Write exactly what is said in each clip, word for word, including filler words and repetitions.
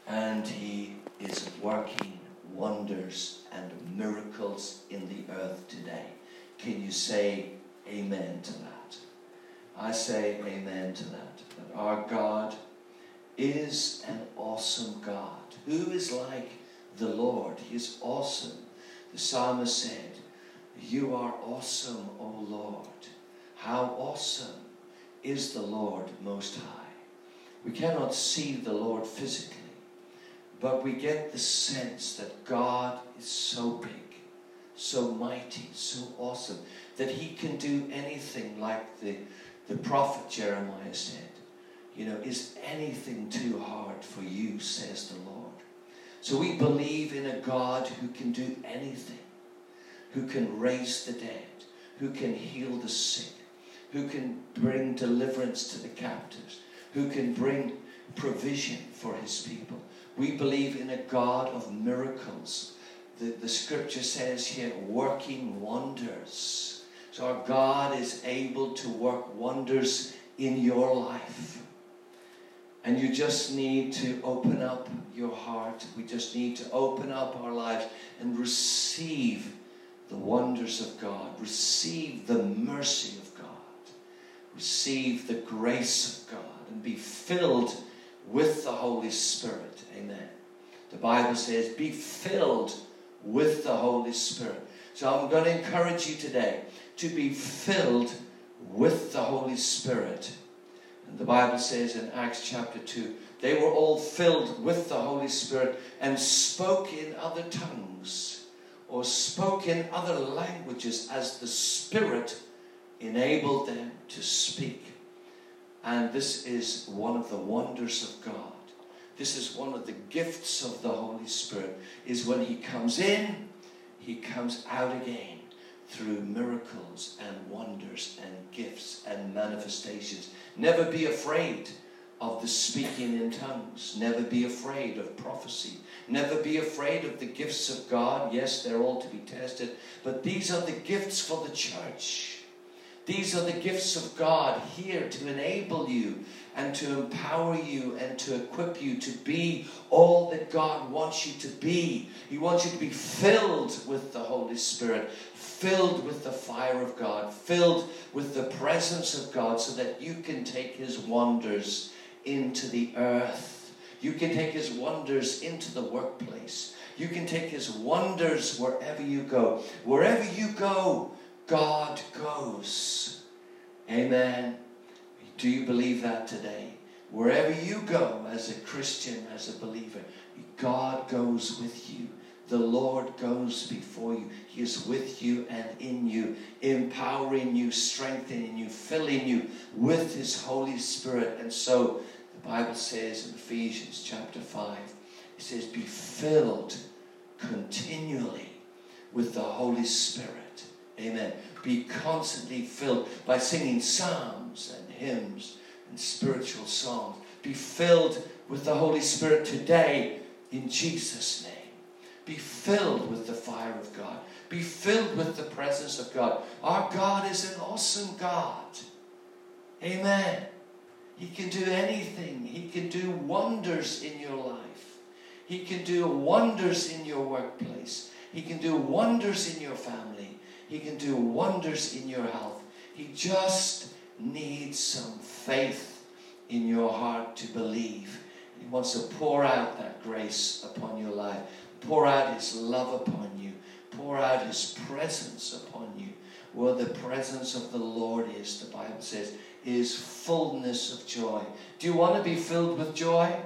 and he is working wonders and miracles in the earth today. Can you say amen to that? I say amen to that. That our God is an awesome God. Who is like the Lord? He is awesome. The psalmist said, "You are awesome, O Lord. How awesome is the Lord Most High." We cannot see the Lord physically, but we get the sense that God is so big, so mighty, so awesome, that he can do anything, like the, the prophet Jeremiah said. You know, is anything too hard for you, says the Lord. So we believe in a God who can do anything, who can raise the dead, who can heal the sick, who can bring deliverance to the captives, who can bring provision for his people. We believe in a God of miracles. The, the scripture says here, working wonders. So our God is able to work wonders in your life. And you just need to open up your heart. We just need to open up our lives and receive the wonders of God. Receive the mercy of God. Receive the grace of God. And be filled with the Holy Spirit. Amen. The Bible says, be filled with the Holy Spirit. So I'm going to encourage you today to be filled with the Holy Spirit. And the Bible says in Acts chapter two, they were all filled with the Holy Spirit and spoke in other tongues, or spoke in other languages as the Spirit enabled them to speak. And this is one of the wonders of God. This is one of the gifts of the Holy Spirit, is when he comes in, he comes out again through miracles and wonders and gifts and manifestations. Never be afraid of the speaking in tongues. Never be afraid of prophecy. Never be afraid of the gifts of God. Yes, they're all to be tested, but these are the gifts for the church. These are the gifts of God here to enable you and to empower you and to equip you to be all that God wants you to be. He wants you to be filled with the Holy Spirit, filled with the fire of God, filled with the presence of God, so that you can take his wonders into the earth. You can take his wonders into the workplace. You can take his wonders wherever you go. Wherever you go, God goes. Amen. Do you believe that today? Wherever you go as a Christian, as a believer, God goes with you. The Lord goes before you. He is with you and in you, empowering you, strengthening you, filling you with his Holy Spirit. And so the Bible says in Ephesians chapter five, it says, be filled continually with the Holy Spirit. Amen. Be constantly filled by singing psalms and hymns and spiritual songs. Be filled with the Holy Spirit today in Jesus' name. Be filled with the fire of God. Be filled with the presence of God. Our God is an awesome God. Amen. He can do anything. He can do wonders in your life. He can do wonders in your workplace. He can do wonders in your family. He can do wonders in your health. He just needs some faith in your heart to believe. He wants to pour out that grace upon your life. Pour out his love upon you. Pour out his presence upon you. Where the presence of the Lord is, the Bible says, is fullness of joy. Do you want to be filled with joy?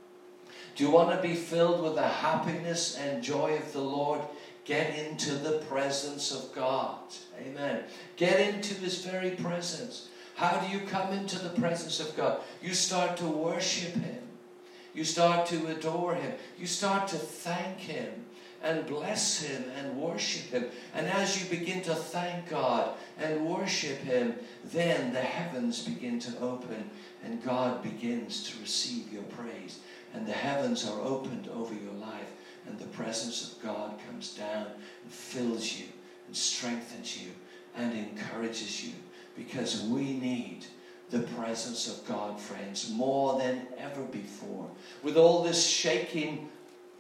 Do you want to be filled with the happiness and joy of the Lord? Get into the presence of God. Amen. Get into his very presence. How do you come into the presence of God? You start to worship him. You start to adore him. You start to thank him and bless him and worship him. And as you begin to thank God and worship him, then the heavens begin to open and God begins to receive your praise. And the heavens are opened over your life. And the presence of God comes down and fills you and strengthens you and encourages you. Because we need the presence of God, friends, more than ever before. With all this shaking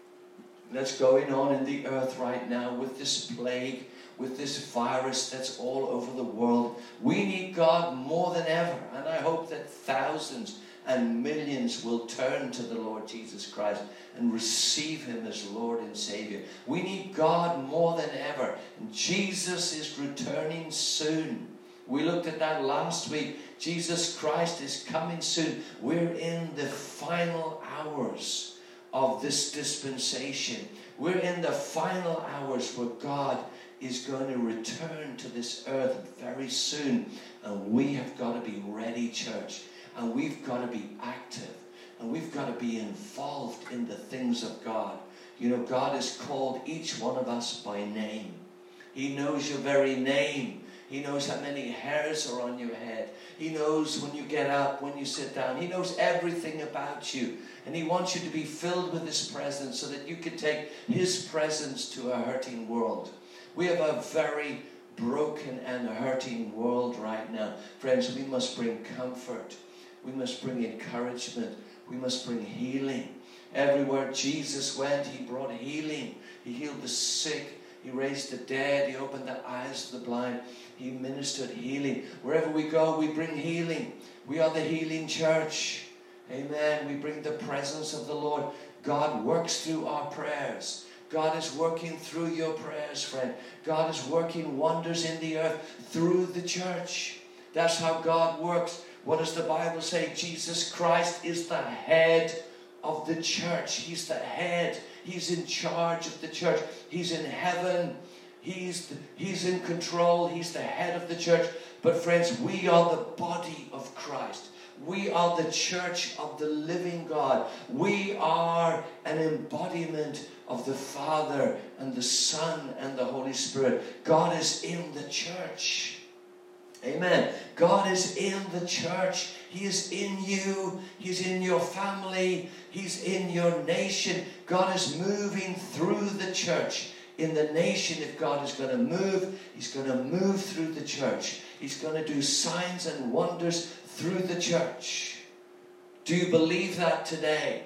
that's going on in the earth right now, with this plague, with this virus that's all over the world, we need God more than ever. And I hope that thousands and millions will turn to the Lord Jesus Christ and receive him as Lord and Savior. We need God more than ever. And Jesus is returning soon. We looked at that last week. Jesus Christ is coming soon. We're in the final hours of this dispensation. We're in the final hours where God is going to return to this earth very soon. And we have got to be ready, church. And we've got to be active. And we've got to be involved in the things of God. You know, God has called each one of us by name. He knows your very name. He knows how many hairs are on your head. He knows when you get up, when you sit down. He knows everything about you. And he wants you to be filled with his presence so that you can take his presence to a hurting world. We have a very broken and hurting world right now. Friends, we must bring comfort. We must bring encouragement. We must bring healing. Everywhere Jesus went, he brought healing. He healed the sick. He raised the dead. He opened the eyes of the blind. He ministered healing. Wherever we go, we bring healing. We are the healing church. Amen. We bring the presence of the Lord. God works through our prayers. God is working through your prayers, friend. God is working wonders in the earth through the church. That's how God works. What does the Bible say? Jesus Christ is the head of the church. He's the head. He's in charge of the church. He's in heaven. He's, the, he's in control. He's the head of the church. But friends, we are the body of Christ. We are the church of the living God. We are an embodiment of the Father and the Son and the Holy Spirit. God is in the church. Amen. God is in the church. He is in you. He's in your family. He's in your nation. God is moving through the church. In the nation, if God is going to move, he's going to move through the church. He's going to do signs and wonders through the church. Do you believe that today?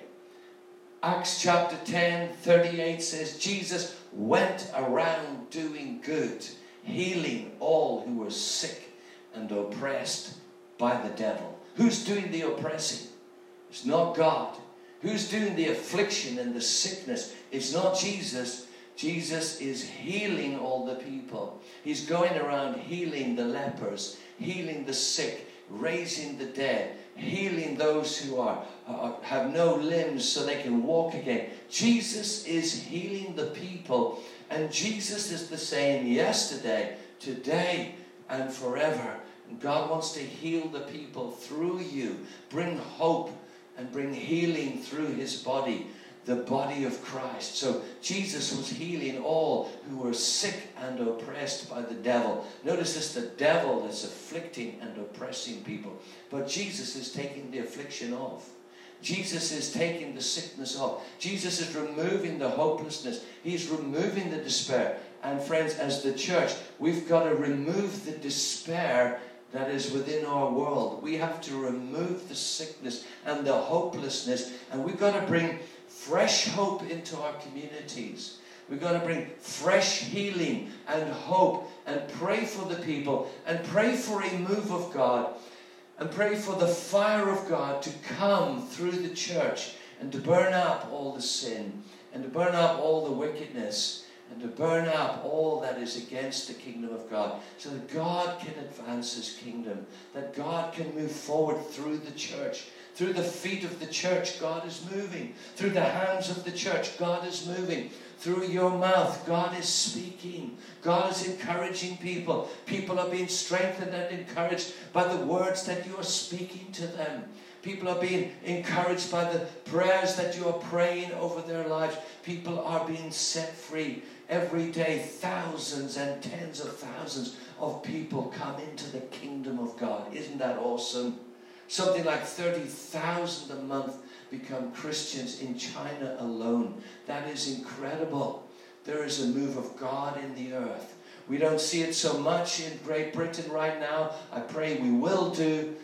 Acts chapter ten, thirty-eight says, Jesus went around doing good, healing all who were sick and oppressed by the devil. Who's doing the oppressing? It's not God. Who's doing the affliction and the sickness? It's not Jesus. Jesus is healing all the people. He's going around healing the lepers, healing the sick, raising the dead, healing those who are uh, have no limbs so they can walk again. Jesus is healing the people, and Jesus is the same yesterday, today, and forever. And God wants to heal the people through you, bring hope and bring healing through his body, the body of Christ. So Jesus was healing all who were sick and oppressed by the devil. Notice this, the devil is afflicting and oppressing people. But Jesus is taking the affliction off. Jesus is taking the sickness off. Jesus is removing the hopelessness. He's removing the despair. And friends, as the church, we've got to remove the despair that is within our world. We have to remove the sickness and the hopelessness. And we've got to bring fresh hope into our communities. We've got to bring fresh healing and hope and pray for the people and pray for a move of God and pray for the fire of God to come through the church and to burn up all the sin and to burn up all the wickedness and to burn up all that is against the kingdom of God, so that God can advance his kingdom, that God can move forward through the church. Through the feet of the church, God is moving. Through the hands of the church, God is moving. Through your mouth, God is speaking. God is encouraging people. People are being strengthened and encouraged by the words that you are speaking to them. People are being encouraged by the prayers that you are praying over their lives. People are being set free. Every day, thousands and tens of thousands of people come into the kingdom of God. Isn't that awesome? Something like thirty thousand a month become Christians in China alone. That is incredible. There is a move of God in the earth. We don't see it so much in Great Britain right now. I pray we will do,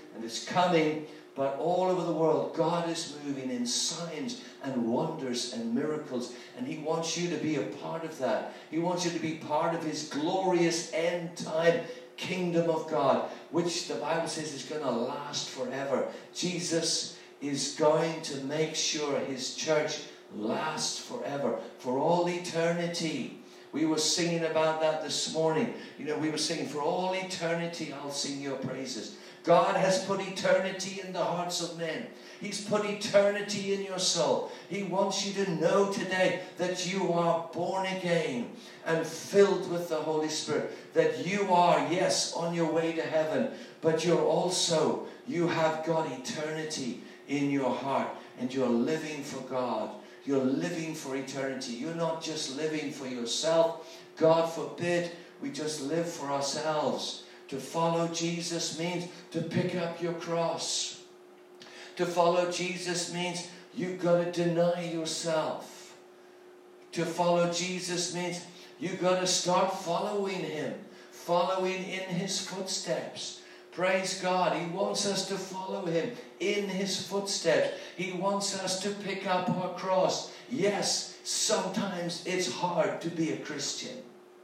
and it's coming. But all over the world, God is moving in signs and wonders and miracles. And He wants you to be a part of that. He wants you to be part of His glorious end time kingdom of God, which the Bible says is going to last forever. Jesus is going to make sure His church lasts forever, for all eternity. We were singing about that this morning. You know, we were singing, for all eternity I'll sing your praises. God has put eternity in the hearts of men. He's put eternity in your soul. He wants you to know today that you are born again and filled with the Holy Spirit. That you are, yes, on your way to heaven, but you're also, you have got eternity in your heart, and you're living for God. You're living for eternity. You're not just living for yourself. God forbid we just live for ourselves. To follow Jesus means to pick up your cross. To follow Jesus means you've got to deny yourself. To follow Jesus means you've got to start following Him, following in His footsteps. Praise God. He wants us to follow Him in His footsteps. He wants us to pick up our cross. Yes, sometimes it's hard to be a Christian.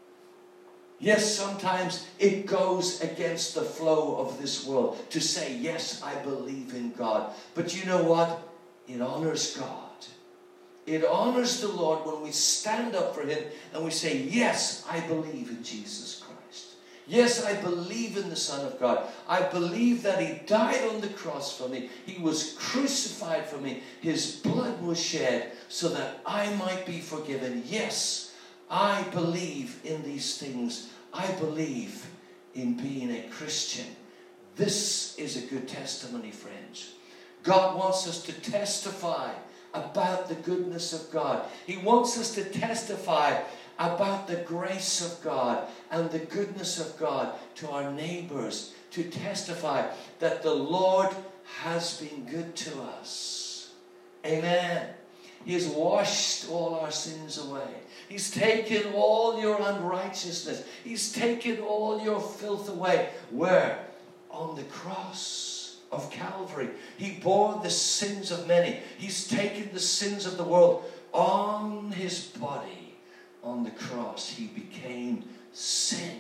Yes, sometimes it goes against the flow of this world to say, yes, I believe in God. But you know what? It honors God. It honors the Lord when we stand up for Him and we say, yes, I believe in Jesus Christ. Yes, I believe in the Son of God. I believe that He died on the cross for me. He was crucified for me. His blood was shed so that I might be forgiven. Yes, I believe in these things. I believe in being a Christian. This is a good testimony, friends. God wants us to testify about the goodness of God. He wants us to testify about the grace of God and the goodness of God to our neighbors, to testify that the Lord has been good to us. Amen. He has washed all our sins away. He's taken all your unrighteousness. He's taken all your filth away. Where? On the cross of Calvary. He bore the sins of many. He's taken the sins of the world on His body. On the cross, He became sin.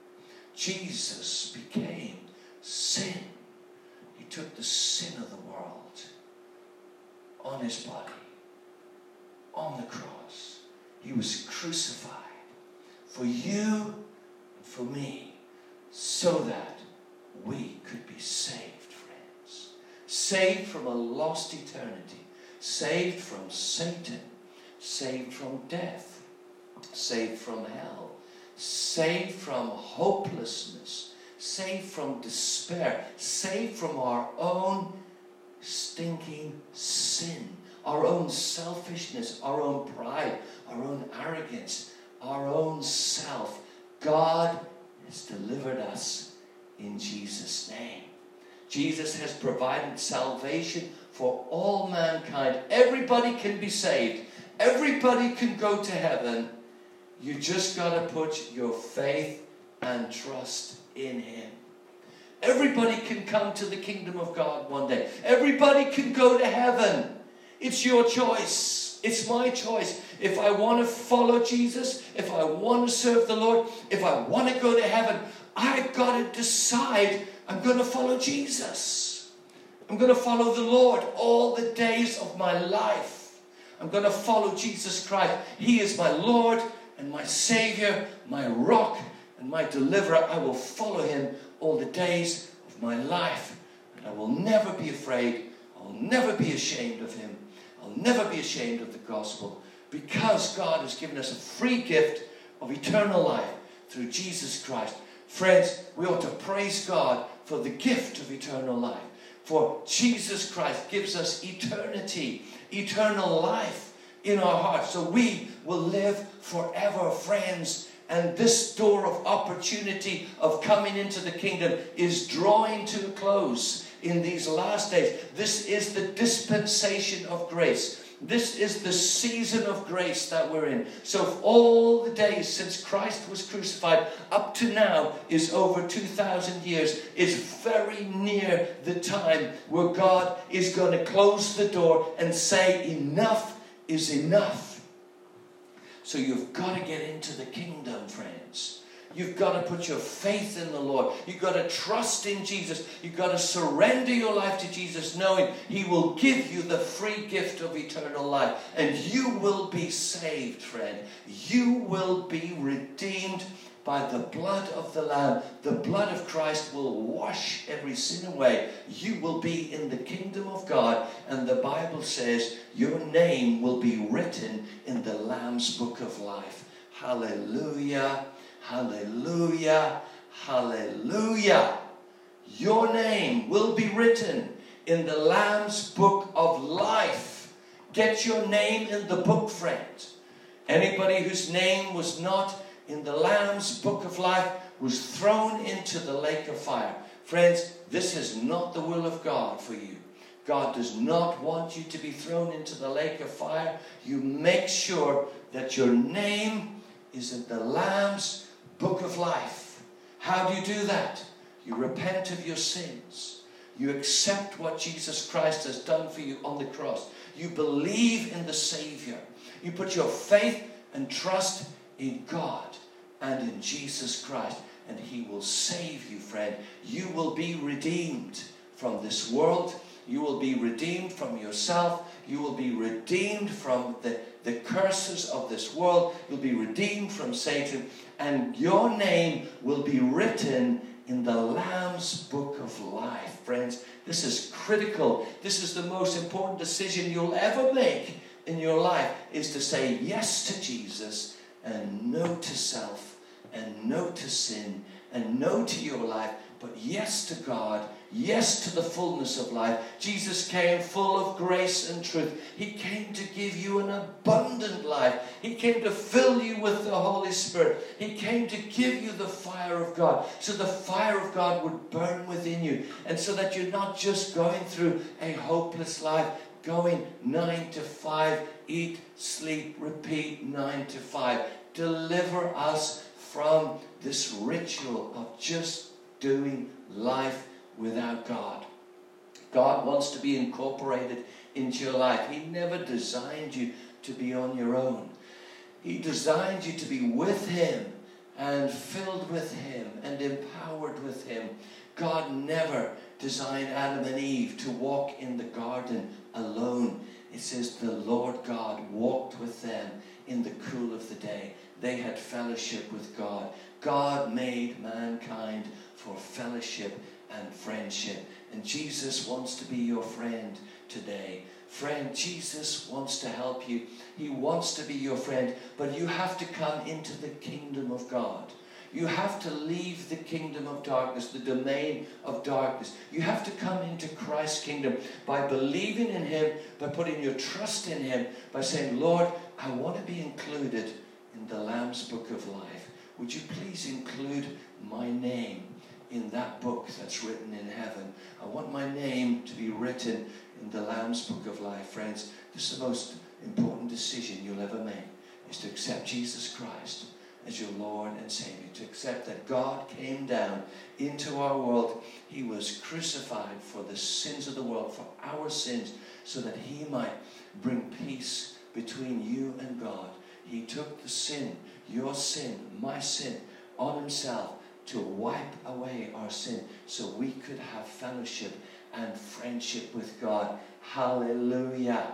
Jesus became sin. He took the sin of the world on His body. On the cross. He was crucified for you and for me, so that we could be saved, friends. Saved from a lost eternity. Saved from Satan. Saved from death. Saved from hell. Saved from hopelessness. Saved from despair. Saved from our own stinking sin. Our own selfishness, our own pride, our own arrogance, our own self. God has delivered us in Jesus' name. Jesus has provided salvation for all mankind. Everybody can be saved. Everybody can go to heaven. You just got to put your faith and trust in Him. Everybody can come to the kingdom of God one day. Everybody can go to heaven. It's your choice. It's my choice. If I want to follow Jesus, if I want to serve the Lord, if I want to go to heaven, I've got to decide I'm going to follow Jesus. I'm going to follow the Lord all the days of my life. I'm going to follow Jesus Christ. He is my Lord and my Savior, my rock and my deliverer. I will follow Him all the days of my life. And I will never be afraid. I will never be ashamed of Him. I'll never be ashamed of the gospel, because God has given us a free gift of eternal life through Jesus Christ. Friends, we ought to praise God for the gift of eternal life. For Jesus Christ gives us eternity, eternal life in our hearts. So we will live forever, friends. And this door of opportunity of coming into the kingdom is drawing to a close in these last days. This is the dispensation of grace. This is the season of grace that we're in. So all the days since Christ was crucified up to now is over two thousand years. It's very near the time where God is going to close the door and say enough is enough. So you've got to get into the kingdom, friends. You've got to put your faith in the Lord. You've got to trust in Jesus. You've got to surrender your life to Jesus, knowing He will give you the free gift of eternal life. And you will be saved, friend. You will be redeemed by the blood of the Lamb. The blood of Christ will wash every sin away. You will be in the kingdom of God. And the Bible says your name will be written in the Lamb's book of life. Hallelujah. Hallelujah, hallelujah. Your name will be written in the Lamb's book of life. Get your name in the book, friend. Anybody whose name was not in the Lamb's book of life was thrown into the lake of fire. Friends, this is not the will of God for you. God does not want you to be thrown into the lake of fire. You make sure that your name is in the Lamb's book of life. How do you do that? You repent of your sins. You accept what Jesus Christ has done for you on the cross. You believe in the Savior. You put your faith and trust in God and in Jesus Christ, and He will save you, friend. You will be redeemed from this world. You will be redeemed from yourself. You will be redeemed from the, the curses of this world. You'll be redeemed from Satan. And your name will be written in the Lamb's book of life. Friends, this is critical. This is the most important decision you'll ever make in your life, is to say yes to Jesus and no to self and no to sin and no to your life, but yes to God, yes to the fullness of life. Jesus came full of grace and truth. He came to give you an abundant life. He came to fill you with the Holy Spirit. He came to give you the fire of God, so the fire of God would burn within you, and so that you're not just going through a hopeless life, going nine to five, eat, sleep, repeat, nine to five. Deliver us from this ritual of just doing life without God. God wants to be incorporated into your life. He never designed you to be on your own. He designed you to be with Him and filled with Him and empowered with Him. God never designed Adam and Eve to walk in the garden alone. It says the Lord God walked with them in the cool of the day. They had fellowship with God. God made mankind for fellowship and friendship. And Jesus wants to be your friend today. Friend, Jesus wants to help you. He wants to be your friend. But you have to come into the kingdom of God. You have to leave the kingdom of darkness, the domain of darkness. You have to come into Christ's kingdom by believing in Him, by putting your trust in Him, by saying, Lord, I want to be included in the Lamb's book of life. Would you please include my name in that book that's written in heaven? I want my name to be written in the Lamb's book of life. Friends, this is the most important decision you'll ever make, is to accept Jesus Christ as your Lord and Savior, to accept that God came down into our world. He was crucified for the sins of the world, for our sins, so that He might bring peace between you and God. He took the sin, your sin, my sin, on Himself to wipe away our sin, so we could have fellowship and friendship with God. Hallelujah.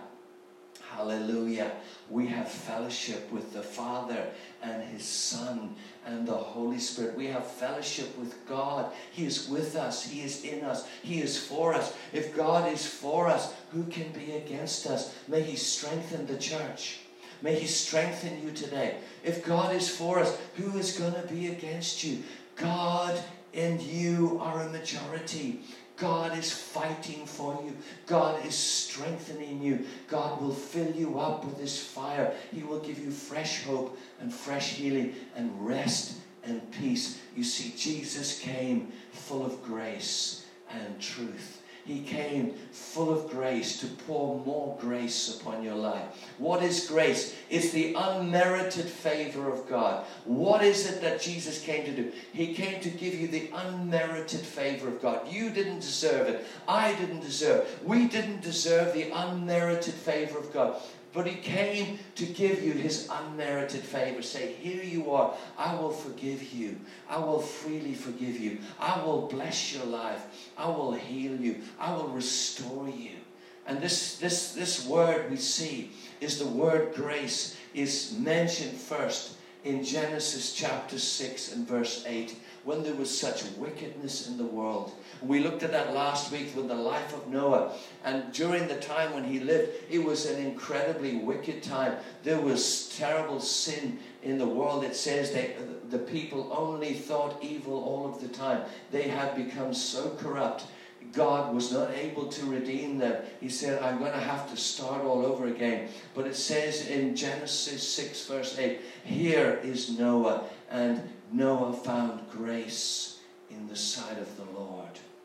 Hallelujah. We have fellowship with the Father and His Son and the Holy Spirit. We have fellowship with God. He is with us. He is in us. He is for us. If God is for us, who can be against us? May He strengthen the church. May He strengthen you today. If God is for us, who is going to be against you? God and you are a majority. God is fighting for you. God is strengthening you. God will fill you up with His fire. He will give you fresh hope and fresh healing and rest and peace. You see, Jesus came full of grace and truth. He came full of grace to pour more grace upon your life. What is grace? It's the unmerited favor of God. What is it that Jesus came to do? He came to give you the unmerited favor of God. You didn't deserve it. I didn't deserve it. We didn't deserve the unmerited favor of God. But he came to give you his unmerited favor. Say, here you are. I will forgive you. I will freely forgive you. I will bless your life. I will heal you. I will restore you. And this, this, this word we see is the word grace is mentioned first in Genesis chapter six and verse eight, when there was such wickedness in the world. We looked at that last week with the life of Noah. And during the time when he lived, it was an incredibly wicked time. There was terrible sin in the world. It says that the people only thought evil all of the time. They had become so corrupt. God was not able to redeem them. He said, I'm going to have to start all over again. But it says in Genesis six verse eight, here is Noah, and Noah found grace in the sight of the Lord.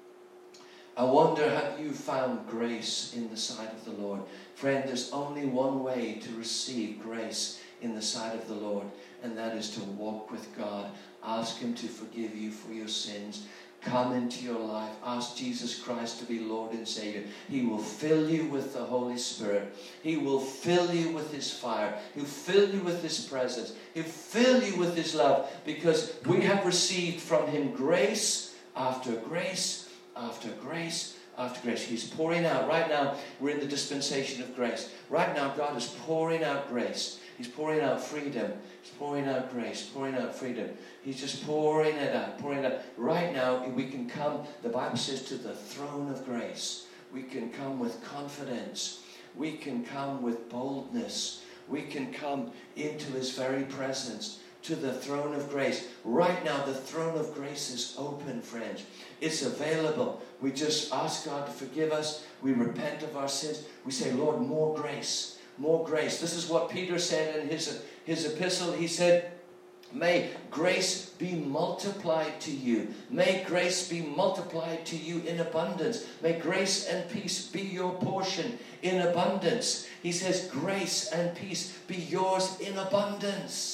I wonder, have you found grace in the sight of the Lord? Friend, there's only one way to receive grace in the sight of the Lord, and that is to walk with God. Ask him to forgive you for your sins. Come into your life. Ask Jesus Christ to be Lord and Savior. He will fill you with the Holy Spirit. He will fill you with his fire. He'll fill you with his presence. He'll fill you with his love, because we have received from him grace after grace after grace after grace. He's pouring out. Right now, we're in the dispensation of grace. Right now, God is pouring out grace. He's pouring out freedom. He's pouring out grace, pouring out freedom. He's just pouring it out, pouring it out. Right now, we can come, the Bible says, to the throne of grace. We can come with confidence. We can come with boldness. We can come into his very presence, to the throne of grace. Right now, the throne of grace is open, friends. It's available. We just ask God to forgive us. We repent of our sins. We say, Lord, more grace, more grace. This is what Peter said in his, his epistle. He said, may grace be multiplied to you. May grace be multiplied to you in abundance. May grace and peace be your portion in abundance. He says, grace and peace be yours in abundance.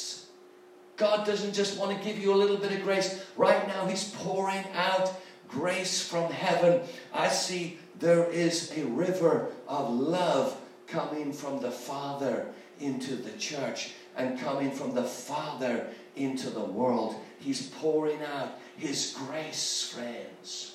God doesn't just want to give you a little bit of grace. Right now, he's pouring out grace from heaven. I see there is a river of love coming from the Father into the church, and coming from the Father into the world. He's pouring out his grace, friends.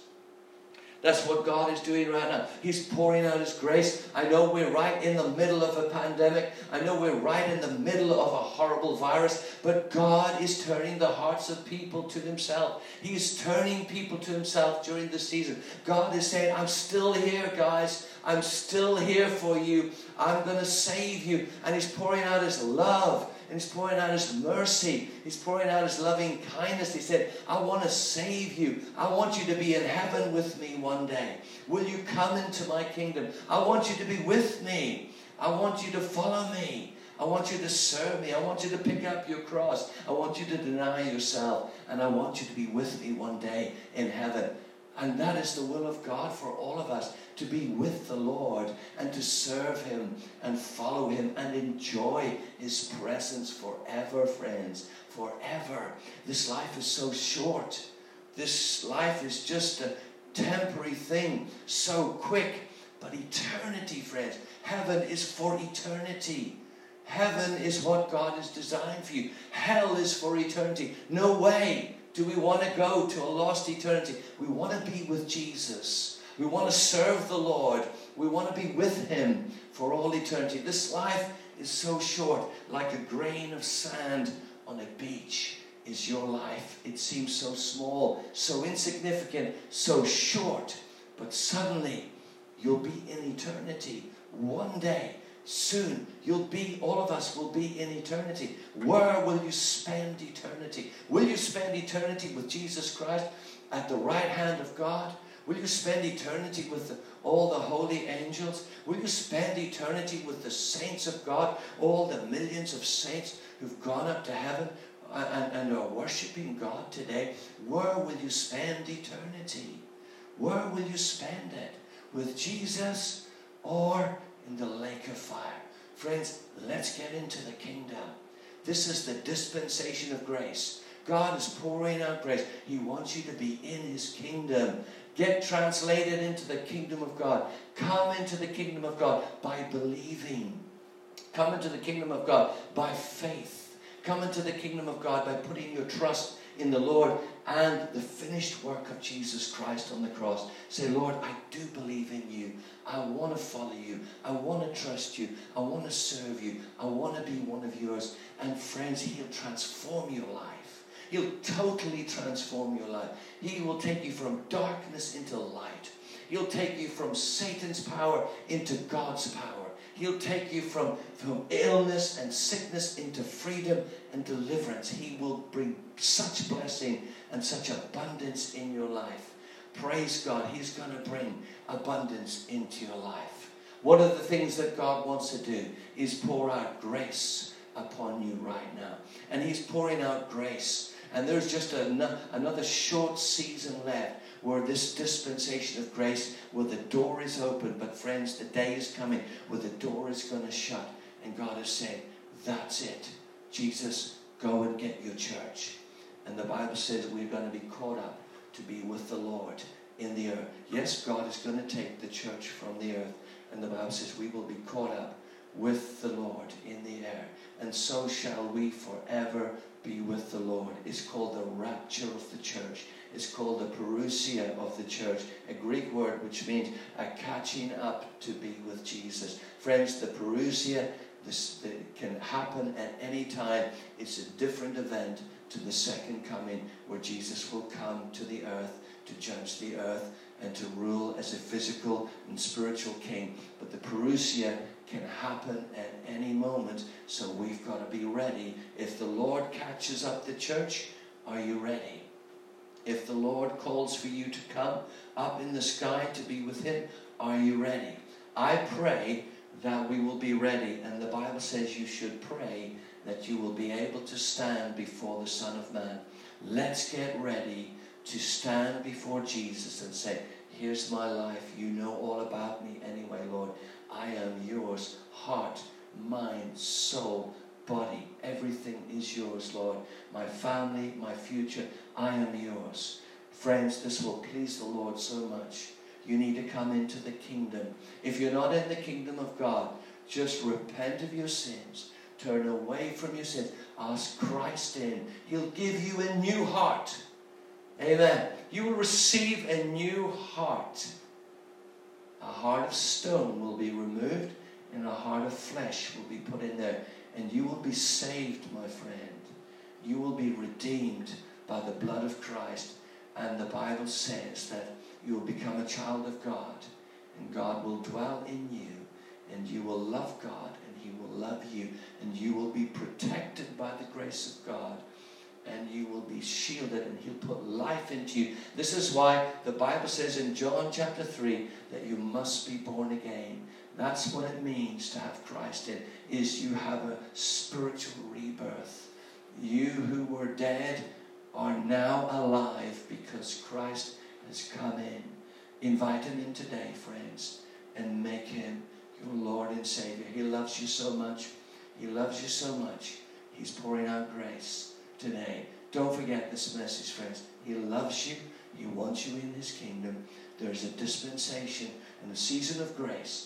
That's what God is doing right now. He's pouring out his grace. I know we're right in the middle of a pandemic. I know we're right in the middle of a horrible virus. But God is turning the hearts of people to himself. He's turning people to himself during this season. God is saying, I'm still here, guys. I'm still here for you. I'm going to save you. And he's pouring out his love. And he's pouring out his mercy. He's pouring out his loving kindness. He said, I want to save you. I want you to be in heaven with me one day. Will you come into my kingdom? I want you to be with me. I want you to follow me. I want you to serve me. I want you to pick up your cross. I want you to deny yourself. And I want you to be with me one day in heaven. And that is the will of God for all of us, to be with the Lord and to serve him and follow him and enjoy his presence forever, friends, forever. This life is so short. This life is just a temporary thing, so quick. But eternity, friends, heaven is for eternity. Heaven is what God has designed for you. Hell is for eternity. No way do we want to go to a lost eternity. We want to be with Jesus. We want to serve the Lord. We want to be with him for all eternity. This life is so short, like a grain of sand on a beach is your life. It seems so small, so insignificant, so short. But suddenly, you'll be in eternity. One day, soon, you'll be, all of us will be in eternity. Where will you spend eternity? Will you spend eternity with Jesus Christ at the right hand of God? Will you spend eternity with the, all the holy angels? Will you spend eternity with the saints of God, all the millions of saints who've gone up to heaven and, and are worshiping God today? Where will you spend eternity? Where will you spend it? with Jesus or in the lake of fire. Friends, let's get into the kingdom. This is the dispensation of grace. God is pouring out grace. He wants you to be in His kingdom. Get translated into the kingdom of God. Come into the kingdom of God by believing. Come into the kingdom of God by faith. Come into the kingdom of God by putting your trust in the Lord and the finished work of Jesus Christ on the cross. Say, Lord, I do believe in you. I want to follow you. I want to trust you. I want to serve you. I want to be one of yours. And friends, He'll transform your life. He'll totally transform your life. He will take you from darkness into light. He'll take you from Satan's power into God's power. He'll take you from, from illness and sickness into freedom and deliverance. He will bring such blessing and such abundance in your life. Praise God. He's going to bring abundance into your life. One of the things that God wants to do is pour out grace upon you right now. And He's pouring out grace. And there's just a, another short season left where this dispensation of grace, where the door is open. But friends, the day is coming where the door is going to shut. And God is saying, that's it. Jesus, go and get your church. And the Bible says we're going to be caught up to be with the Lord in the earth. Yes, God is going to take the church from the earth. And the Bible says we will be caught up with the Lord in the air. And so shall we forever be with the Lord. It's called the rapture of the church. It's called the parousia of the church, a Greek word which means a catching up to be with Jesus. Friends, the parousia this, the, can happen at any time. It's a different event to the second coming where Jesus will come to the earth to judge the earth and to rule as a physical and spiritual king. But the parousia can happen at any moment, so we've got to be ready. If the Lord catches up the church, are you ready? If the Lord calls for you to come up in the sky to be with Him, are you ready? I pray that we will be ready. And the Bible says you should pray that you will be able to stand before the Son of Man. Let's get ready to stand before Jesus and say, here's my life. You know all about me anyway, Lord. I am yours. Heart, mind, soul, body. Everything is yours, Lord. My family, my future, I am yours. Friends, this will please the Lord so much. You need to come into the kingdom. If you're not in the kingdom of God, just repent of your sins. Turn away from your sins. Ask Christ in. He'll give you a new heart. Amen. You will receive a new heart. A heart of stone will be removed and a heart of flesh will be put in there. And you will be saved, my friend. You will be redeemed by the blood of Christ. And the Bible says that you will become a child of God. And God will dwell in you. And you will love God. And He will love you. And you will be protected by the grace of God. And you will be shielded. And He'll put life into you. This is why the Bible says in John chapter three that you must be born again. That's what it means to have Christ in, is you have a spiritual rebirth. You who were dead are now alive because Christ has come in. Invite Him in today, friends, and make Him your Lord and Savior. He loves you so much. He loves you so much. He's pouring out grace today. Don't forget this message, friends. He loves you. He wants you in His kingdom. There's a dispensation and a season of grace.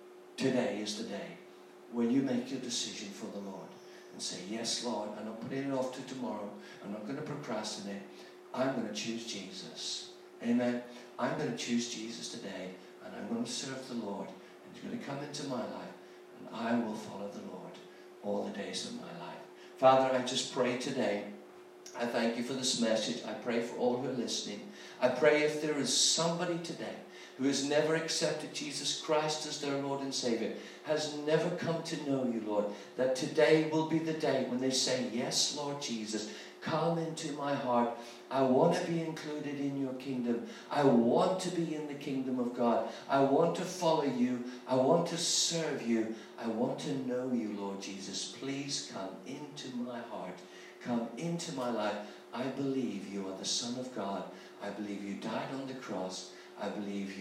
Today is the day when you make your decision for the Lord and say, yes, Lord, I'm not putting it off to tomorrow. I'm not going to procrastinate. I'm going to choose Jesus. Amen. I'm going to choose Jesus today, and I'm going to serve the Lord. And He's going to come into my life, and I will follow the Lord all the days of my life. Father, I just pray today. I thank you for this message. I pray for all who are listening. I pray if there is somebody today who has never accepted Jesus Christ as their Lord and Savior, has never come to know you, Lord, that today will be the day when they say, yes, Lord Jesus, come into my heart. I want to be included in your kingdom. I want to be in the kingdom of God. I want to follow you. I want to serve you. I want to know you, Lord Jesus. Please come into my heart. Come into my life. I believe you are the Son of God. I believe you died on the cross. I believe you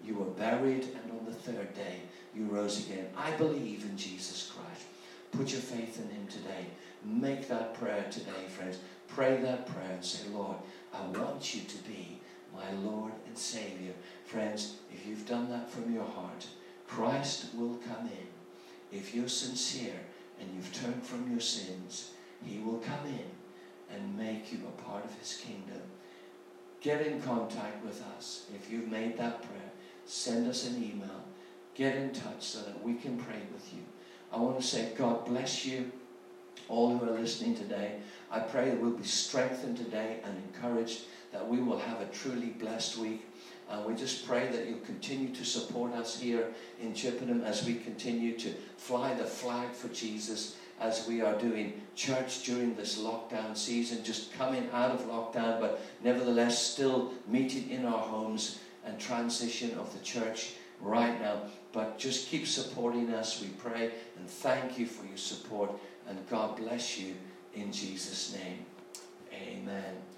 You were buried, and on the third day you rose again. I believe in Jesus Christ. Put your faith in him today. Make that prayer today, friends. Pray that prayer and say, Lord, I want you to be my Lord and Savior. Friends, if you've done that from your heart, Christ will come in. If you're sincere and you've turned from your sins, he will come in and make you a part of his kingdom. Get in contact with us. If you've made that prayer, send us an email. Get in touch so that we can pray with you. I want to say God bless you, all who are listening today. I pray that we'll be strengthened today and encouraged, that we will have a truly blessed week. And we just pray that you'll continue to support us here in Chippenham as we continue to fly the flag for Jesus, as we are doing church during this lockdown season, just coming out of lockdown, but nevertheless still meeting in our homes and transition of the church right now. But just keep supporting us, we pray, and thank you for your support, and God bless you in Jesus' name. Amen.